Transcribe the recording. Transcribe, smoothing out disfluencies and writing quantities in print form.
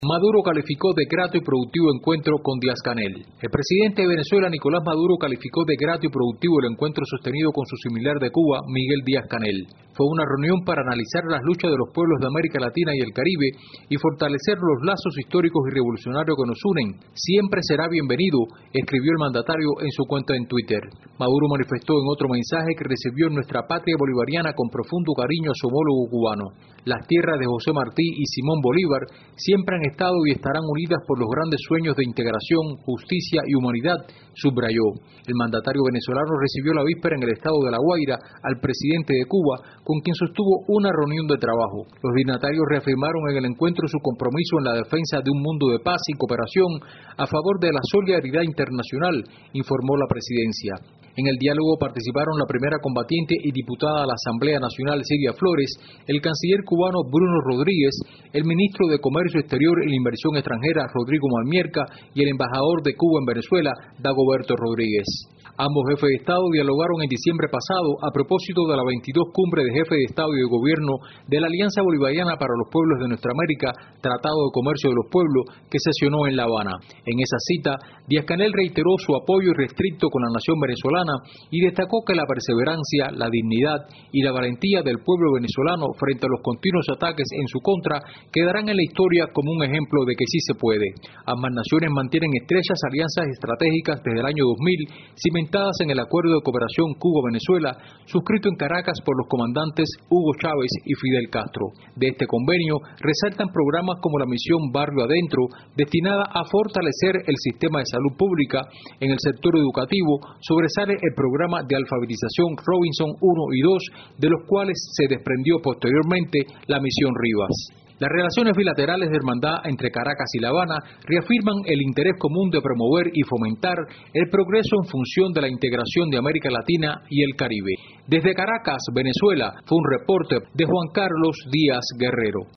Maduro calificó de grato y productivo encuentro con Díaz-Canel. El presidente de Venezuela, Nicolás Maduro, calificó de grato y productivo el encuentro sostenido con su similar de Cuba, Miguel Díaz-Canel. Fue una reunión para analizar las luchas de los pueblos de América Latina y el Caribe y fortalecer los lazos históricos y revolucionarios que nos unen. Siempre será bienvenido, escribió el mandatario en su cuenta en Twitter. Maduro manifestó en otro mensaje que recibió en nuestra patria bolivariana con profundo cariño a su homólogo cubano. Las tierras de José Martí y Simón Bolívar siempre han estado y estarán unidas por los grandes sueños de integración, justicia y humanidad, subrayó. El mandatario venezolano recibió la víspera en el estado de La Guaira al presidente de Cuba, con quien sostuvo una reunión de trabajo. Los dignatarios reafirmaron en el encuentro su compromiso en la defensa de un mundo de paz y cooperación a favor de la solidaridad internacional, informó la presidencia. En el diálogo participaron la primera combatiente y diputada a la Asamblea Nacional Silvia Flores, el canciller cubano Bruno Rodríguez, el ministro de Comercio Exterior y la Inversión Extranjera Rodrigo Malmierca y el embajador de Cuba en Venezuela, Dagoberto Rodríguez. Ambos jefes de Estado dialogaron en diciembre pasado a propósito de la 22 Cumbre de Jefes de Estado y de Gobierno de la Alianza Bolivariana para los Pueblos de Nuestra América, Tratado de Comercio de los Pueblos, que sesionó en La Habana. En esa cita, Díaz-Canel reiteró su apoyo irrestricto con la nación venezolana y destacó que la perseverancia, la dignidad y la valentía del pueblo venezolano frente a los continuos ataques en su contra quedarán en la historia como un ejemplo de que sí se puede. Ambas naciones mantienen estrechas alianzas estratégicas desde el año 2000, cimentadas en el Acuerdo de Cooperación Cuba-Venezuela, suscrito en Caracas por los comandantes Hugo Chávez y Fidel Castro. De este convenio resaltan programas como la misión Barrio Adentro, destinada a fortalecer el sistema de salud pública. En el sector educativo sobresale el programa de alfabetización Robinson 1 y 2, de los cuales se desprendió posteriormente la misión Rivas. Las relaciones bilaterales de hermandad entre Caracas y La Habana reafirman el interés común de promover y fomentar el progreso en función de la integración de América Latina y el Caribe. Desde Caracas, Venezuela, fue un reporte de Juan Carlos Díaz Guerrero.